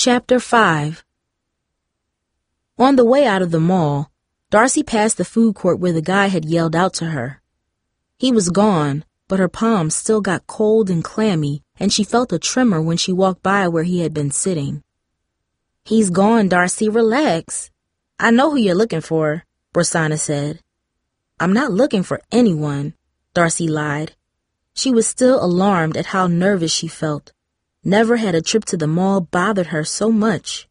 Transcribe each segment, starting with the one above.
Chapter 5. On the way out of the mall, Darcy passed the food court where the guy had yelled out to her. He was gone, but her palms still got cold and clammy, and she felt a tremor when she walked by where he had been sitting. "He's gone, Darcy. Relax. I know who you're looking for," Prasanna said. "I'm not looking for anyone," Darcy lied. She was still alarmed at how nervous she felt. Never had a trip to the mall bothered her so much.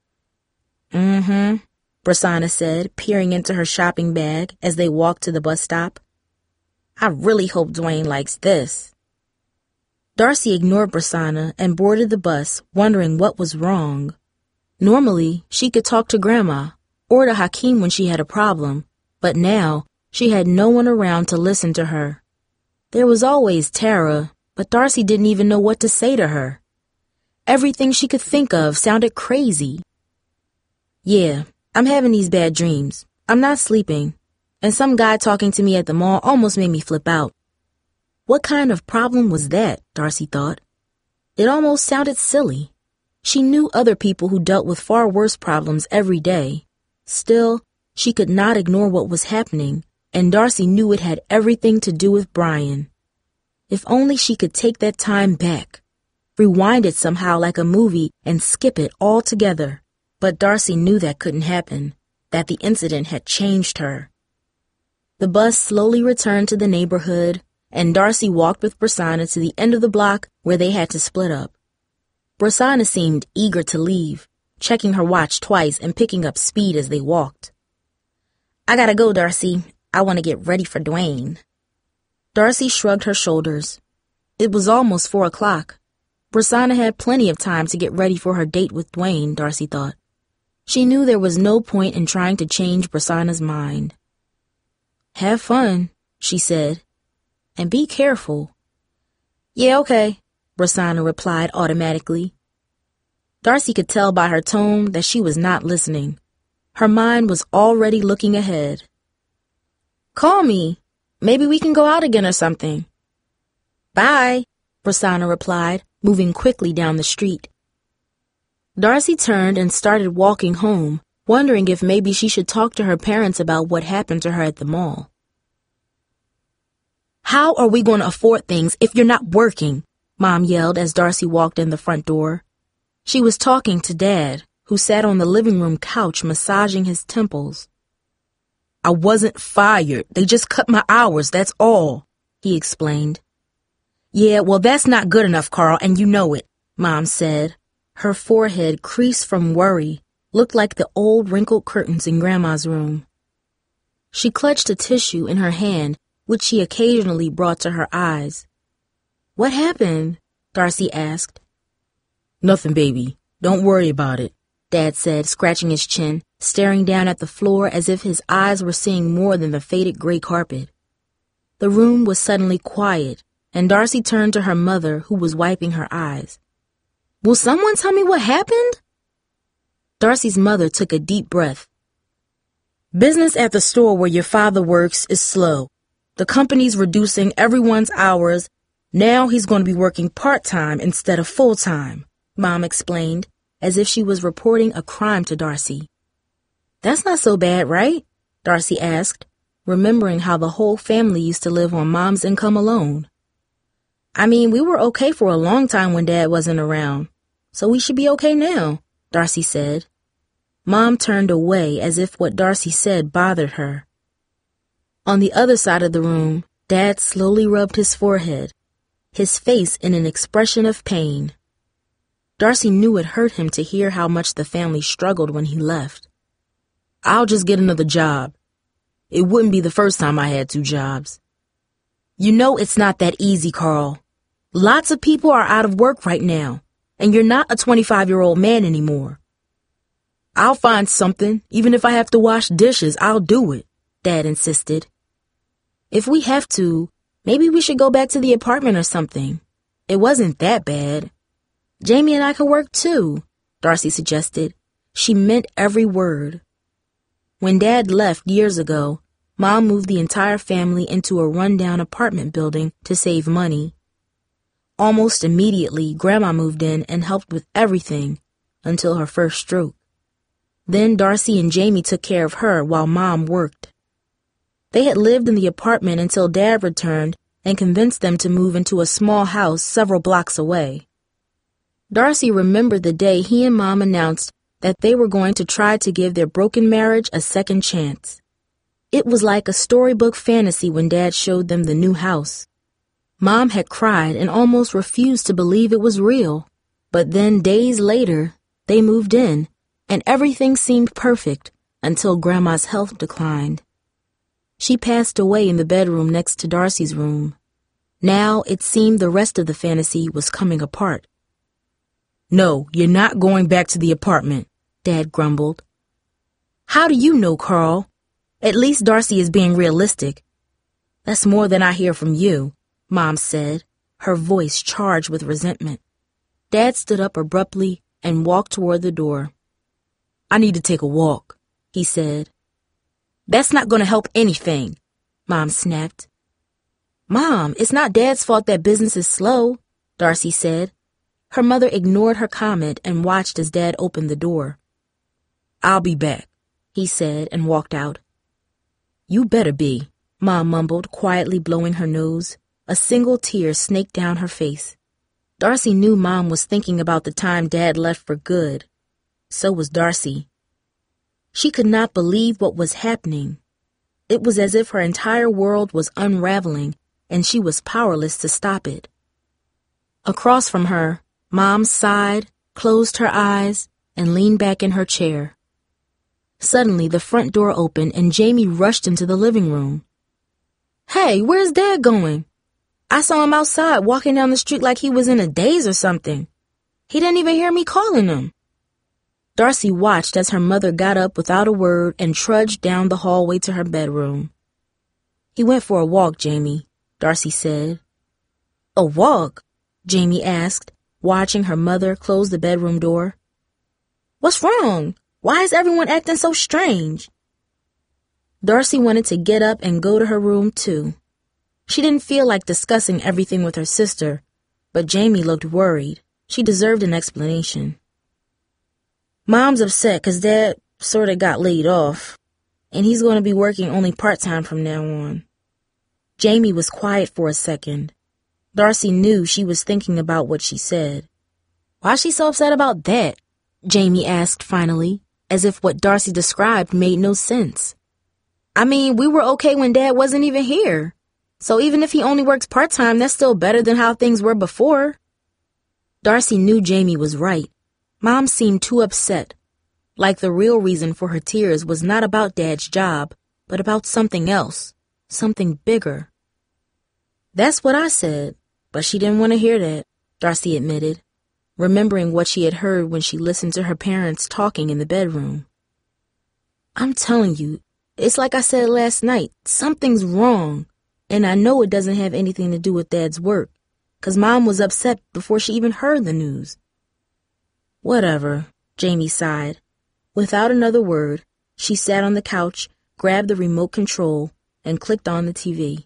Prasanna said, peering into her shopping bag as they walked to the bus stop. "I really hope Dwayne likes this." Darcy ignored Prasanna and boarded the bus, wondering what was wrong. Normally, she could talk to Grandma or to Hakeem when she had a problem, but now she had no one around to listen to her. There was always Tara, but Darcy didn't even know what to say to her. Everything she could think of sounded crazy. "Yeah, I'm having these bad dreams. I'm not sleeping. And some guy talking to me at the mall almost made me flip out." What kind of problem was that, Darcy thought. It almost sounded silly. She knew other people who dealt with far worse problems every day. Still, she could not ignore what was happening, and Darcy knew it had everything to do with Brian. If only she could take that time back, rewind it somehow like a movie and skip it altogether. But Darcy knew that couldn't happen, that the incident had changed her. The bus slowly returned to the neighborhood, and Darcy walked with Prasanna to the end of the block where they had to split up. Prasanna seemed eager to leave, checking her watch twice and picking up speed as they walked. "I gotta go, Darcy. I want to get ready for Dwayne." Darcy shrugged her shoulders. It was almost 4 o'clock. Prasanna had plenty of time to get ready for her date with Dwayne, Darcy thought. She knew there was no point in trying to change Prasanna's mind. "Have fun," she said, "and be careful." "Yeah, okay," Prasanna replied automatically. Darcy could tell by her tone that she was not listening. Her mind was already looking ahead. "Call me. Maybe we can go out again or something." "Bye," Prasanna replied, moving quickly down the street. Darcy turned and started walking home, wondering if maybe she should talk to her parents about what happened to her at the mall. "How are we going to afford things if you're not working?" Mom yelled as Darcy walked in the front door. She was talking to Dad, who sat on the living room couch massaging his temples. "I wasn't fired. They just cut my hours, that's all," he explained. "Yeah, well, that's not good enough, Carl, and you know it," Mom said. Her forehead, creased from worry, looked like the old wrinkled curtains in Grandma's room. She clutched a tissue in her hand, which she occasionally brought to her eyes. "What happened?" Darcy asked. "Nothing, baby. Don't worry about it," Dad said, scratching his chin, staring down at the floor as if his eyes were seeing more than the faded gray carpet. The room was suddenly quiet, and Darcy turned to her mother, who was wiping her eyes. "Will someone tell me what happened?" Darcy's mother took a deep breath. "Business at the store where your father works is slow. The company's reducing everyone's hours. Now he's going to be working part-time instead of full-time," Mom explained, as if she was reporting a crime to Darcy. "That's not so bad, right?" Darcy asked, remembering how the whole family used to live on Mom's income alone. "I mean, we were okay for a long time when Dad wasn't around, so we should be okay now," Darcy said. Mom turned away as if what Darcy said bothered her. On the other side of the room, Dad slowly rubbed his forehead, his face in an expression of pain. Darcy knew it hurt him to hear how much the family struggled when he left. "I'll just get another job. It wouldn't be the first time I had 2 jobs." "You know it's not that easy, Carl. Lots of people are out of work right now, and you're not a 25-year-old man anymore." "I'll find something. Even if I have to wash dishes, I'll do it," Dad insisted. "If we have to, maybe we should go back to the apartment or something. It wasn't that bad. Jamie and I could work too," Darcy suggested. She meant every word. When Dad left years ago, Mom moved the entire family into a rundown apartment building to save money. Almost immediately, Grandma moved in and helped with everything, until her first stroke. Then Darcy and Jamie took care of her while Mom worked. They had lived in the apartment until Dad returned and convinced them to move into a small house several blocks away. Darcy remembered the day he and Mom announced that they were going to try to give their broken marriage a second chance. It was like a storybook fantasy when Dad showed them the new house. Mom had cried and almost refused to believe it was real. But then days later, they moved in, and everything seemed perfect until Grandma's health declined. She passed away in the bedroom next to Darcy's room. Now it seemed the rest of the fantasy was coming apart. "No, you're not going back to the apartment," Dad grumbled. "How do you know, Carl? At least Darcy is being realistic." "That's more than I hear from you," Mom said, her voice charged with resentment. Dad stood up abruptly and walked toward the door. "I need to take a walk," he said. "That's not going to help anything," Mom snapped. "Mom, it's not Dad's fault that business is slow," Darcy said. Her mother ignored her comment and watched as Dad opened the door. "I'll be back," he said and walked out. "You better be," Mom mumbled, quietly blowing her nose. A single tear snaked down her face. Darcy knew Mom was thinking about the time Dad left for good. So was Darcy. She could not believe what was happening. It was as if her entire world was unraveling and she was powerless to stop it. Across from her, Mom sighed, closed her eyes, and leaned back in her chair. Suddenly, the front door opened and Jamie rushed into the living room. "Hey, where's Dad going? I saw him outside walking down the street like he was in a daze or something. He didn't even hear me calling him." Darcy watched as her mother got up without a word and trudged down the hallway to her bedroom. "He went for a walk, Jamie," Darcy said. "A walk?" Jamie asked, watching her mother close the bedroom door. "What's wrong? Why is everyone acting so strange?" Darcy wanted to get up and go to her room, too. She didn't feel like discussing everything with her sister, but Jamie looked worried. She deserved an explanation. "Mom's upset 'cause Dad sorta got laid off, and he's going to be working only part-time from now on." Jamie was quiet for a second. Darcy knew she was thinking about what she said. "Why's she so upset about that?" Jamie asked finally, as if what Darcy described made no sense. "I mean, we were okay when Dad wasn't even here. So even if he only works part-time, that's still better than how things were before." Darcy knew Jamie was right. Mom seemed too upset, like the real reason for her tears was not about Dad's job, but about something else, something bigger. "That's what I said, but she didn't want to hear that," Darcy admitted, remembering what she had heard when she listened to her parents talking in the bedroom. "I'm telling you, it's like I said last night, something's wrong, and I know it doesn't have anything to do with Dad's work, 'cause Mom was upset before she even heard the news." "Whatever," Jamie sighed. Without another word, she sat on the couch, grabbed the remote control, and clicked on the TV.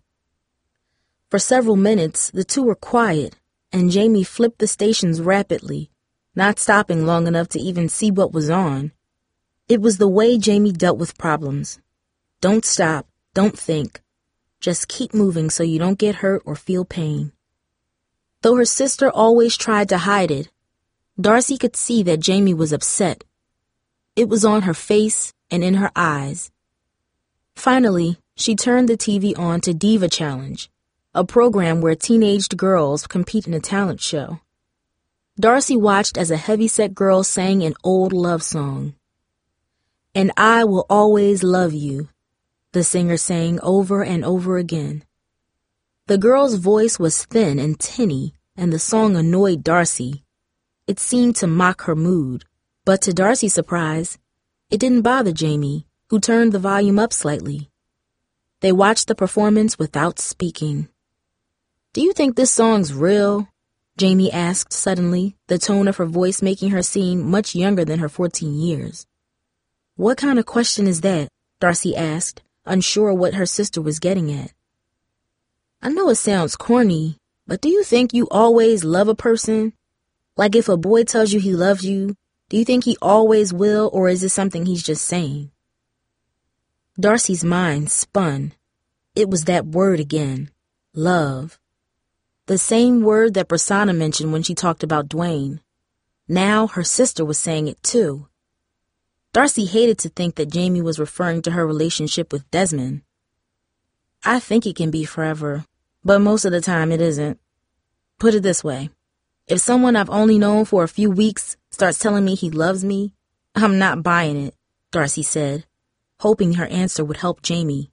For several minutes, the two were quiet, and Jamie flipped the stations rapidly, not stopping long enough to even see what was on. It was the way Jamie dealt with problems. Don't stop, don't think. Just keep moving so you don't get hurt or feel pain. Though her sister always tried to hide it, Darcy could see that Jamie was upset. It was on her face and in her eyes. Finally, she turned the TV on to Diva Challenge, a program where teenaged girls compete in a talent show. Darcy watched as a heavyset girl sang an old love song. "And I will always love you," the singer sang over and over again. The girl's voice was thin and tinny, and the song annoyed Darcy. It seemed to mock her mood, but to Darcy's surprise, it didn't bother Jamie, who turned the volume up slightly. They watched the performance without speaking. "Do you think this song's real?" Jamie asked suddenly, the tone of her voice making her seem much younger than her 14 years. "What kind of question is that?" Darcy asked, unsure what her sister was getting at. "I know it sounds corny, but do you think you always love a person? Like if a boy tells you he loves you, Do you think he always will, or is it something he's just saying? Darcy's mind spun. It was that word again. Love. The same word that Prasanna mentioned when she talked about Dwayne. Now her sister was saying it too. Darcy hated to think that Jamie was referring to her relationship with Desmond. I think it can be forever, but most of the time it isn't. Put it this way. If someone I've only known for a few weeks starts telling me he loves me, I'm not buying it, Darcy said, hoping her answer would help Jamie.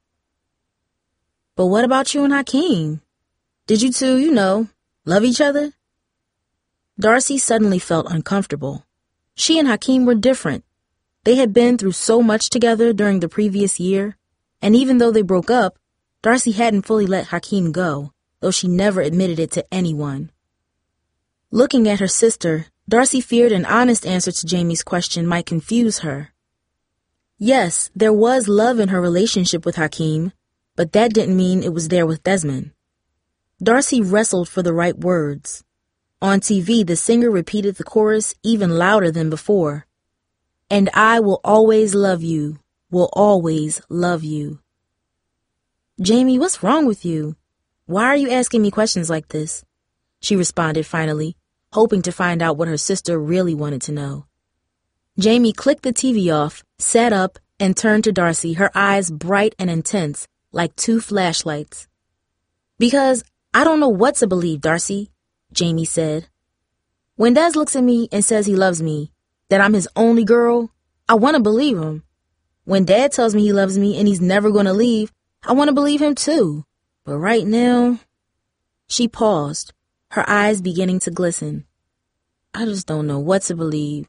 But what about you and Hakeem? Did you two, love each other? Darcy suddenly felt uncomfortable. She and Hakeem were different. They had been through so much together during the previous year, and even though they broke up, Darcy hadn't fully let Hakeem go, though she never admitted it to anyone. Looking at her sister, Darcy feared an honest answer to Jamie's question might confuse her. Yes, there was love in her relationship with Hakeem, but that didn't mean it was there with Desmond. Darcy wrestled for the right words. On TV, the singer repeated the chorus even louder than before. And I will always love you, will always love you. Jamie, what's wrong with you? Why are you asking me questions like this? She responded finally, hoping to find out what her sister really wanted to know. Jamie clicked the TV off, sat up, and turned to Darcy, her eyes bright and intense, like two flashlights. Because I don't know what to believe, Darcy, Jamie said. When Des looks at me and says he loves me, that I'm his only girl, I want to believe him. When Dad tells me he loves me and he's never going to leave, I want to believe him too. But right now... She paused, her eyes beginning to glisten. I just don't know what to believe.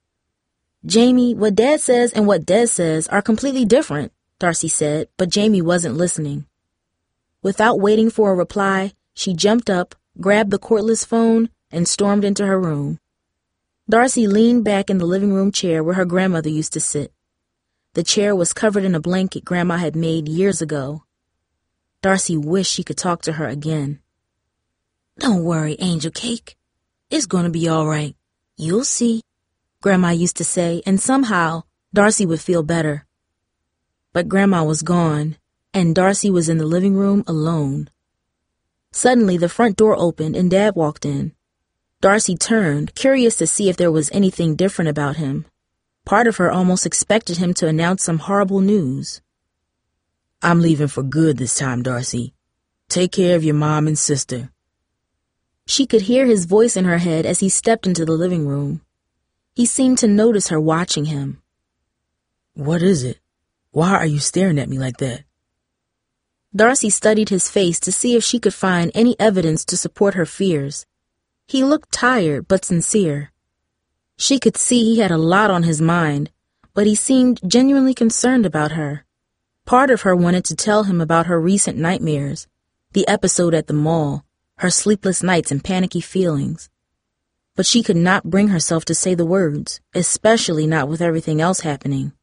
Jamie, what Dad says and what Des says are completely different, Darcy said, but Jamie wasn't listening. Without waiting for a reply, she jumped up, grabbed the cordless phone, and stormed into her room. Darcy leaned back in the living room chair where her grandmother used to sit. The chair was covered in a blanket Grandma had made years ago. Darcy wished she could talk to her again. Don't worry, Angel Cake. It's going to be all right. You'll see, Grandma used to say, and somehow Darcy would feel better. But Grandma was gone, and Darcy was in the living room alone. Suddenly, the front door opened and Dad walked in. Darcy turned, curious to see if there was anything different about him. Part of her almost expected him to announce some horrible news. I'm leaving for good this time, Darcy. Take care of your mom and sister. She could hear his voice in her head as he stepped into the living room. He seemed to notice her watching him. What is it? Why are you staring at me like that? Darcy studied his face to see if she could find any evidence to support her fears. He looked tired but sincere. She could see he had a lot on his mind, but he seemed genuinely concerned about her. Part of her wanted to tell him about her recent nightmares, the episode at the mall, her sleepless nights and panicky feelings. But she could not bring herself to say the words, especially not with everything else happening.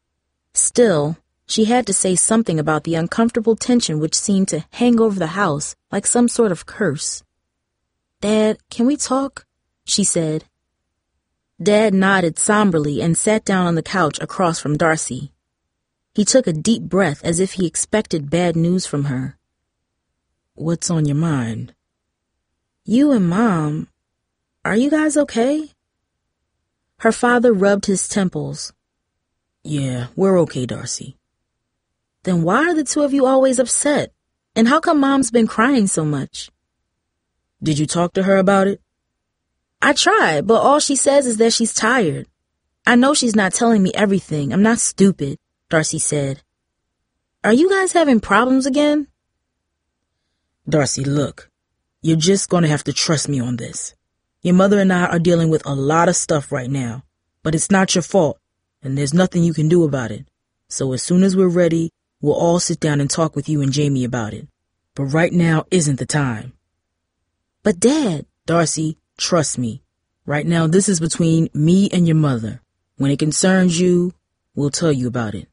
Still, she had to say something about the uncomfortable tension which seemed to hang over the house like some sort of curse. Dad, can we talk? She said. Dad nodded somberly and sat down on the couch across from Darcy. He took a deep breath as if he expected bad news from her. What's on your mind? You and Mom, are you guys okay? Her father rubbed his temples. Yeah, we're okay, Darcy. Then why are the two of you always upset? And how come Mom's been crying so much? Did you talk to her about it? I tried, but all she says is that she's tired. I know she's not telling me everything. I'm not stupid, Darcy said. Are you guys having problems again? Darcy, look, you're just going to have to trust me on this. Your mother and I are dealing with a lot of stuff right now, but it's not your fault, and there's nothing you can do about it. So as soon as we're ready, we'll all sit down and talk with you and Jamie about it. But right now isn't the time. But Dad... Darcy, trust me. Right now this is between me and your mother. When it concerns you, we'll tell you about it.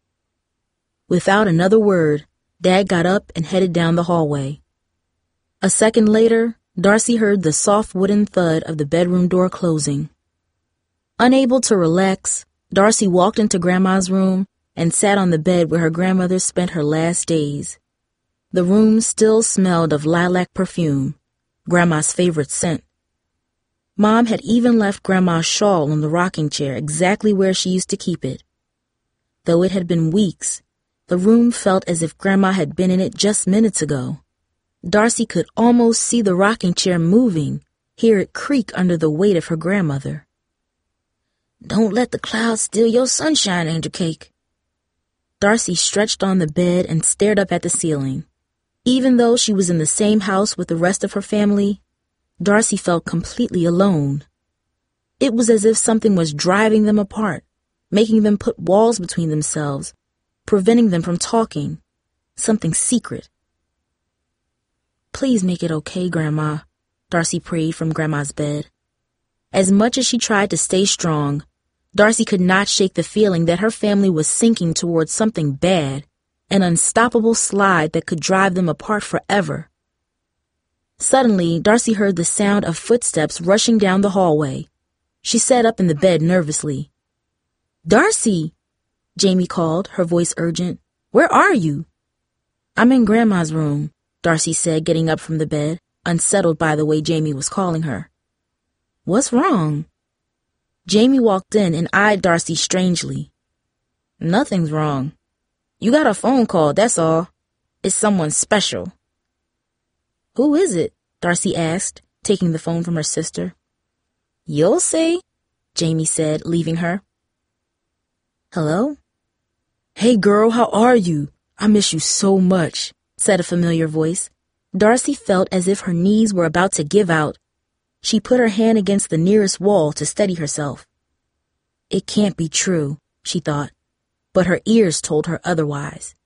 Without another word, Dad got up and headed down the hallway. A second later, Darcy heard the soft wooden thud of the bedroom door closing. Unable to relax, Darcy walked into Grandma's room and sat on the bed where her grandmother spent her last days. The room still smelled of lilac perfume, Grandma's favorite scent. Mom had even left Grandma's shawl on the rocking chair exactly where she used to keep it. Though it had been weeks, the room felt as if Grandma had been in it just minutes ago. Darcy could almost see the rocking chair moving, hear it creak under the weight of her grandmother. "Don't let the clouds steal your sunshine, Angel Cake." Darcy stretched on the bed and stared up at the ceiling. Even though she was in the same house with the rest of her family, Darcy felt completely alone. It was as if something was driving them apart, making them put walls between themselves, preventing them from talking, something secret. "Please make it okay, Grandma," Darcy prayed from Grandma's bed. As much as she tried to stay strong, Darcy could not shake the feeling that her family was sinking towards something bad, an unstoppable slide that could drive them apart forever. Suddenly, Darcy heard the sound of footsteps rushing down the hallway. She sat up in the bed nervously. "Darcy!" Jamie called, her voice urgent. "Where are you?" "I'm in Grandma's room," Darcy said, getting up from the bed, unsettled by the way Jamie was calling her. "What's wrong?" Jamie walked in and eyed Darcy strangely. "Nothing's wrong. You got a phone call, that's all. It's someone special." "Who is it?" Darcy asked, taking the phone from her sister. "You'll see," Jamie said, leaving her. "Hello?" "Hey girl, how are you? I miss you so much," said a familiar voice. Darcy felt as if her knees were about to give out. She put her hand against the nearest wall to steady herself. It can't be true, she thought, but her ears told her otherwise.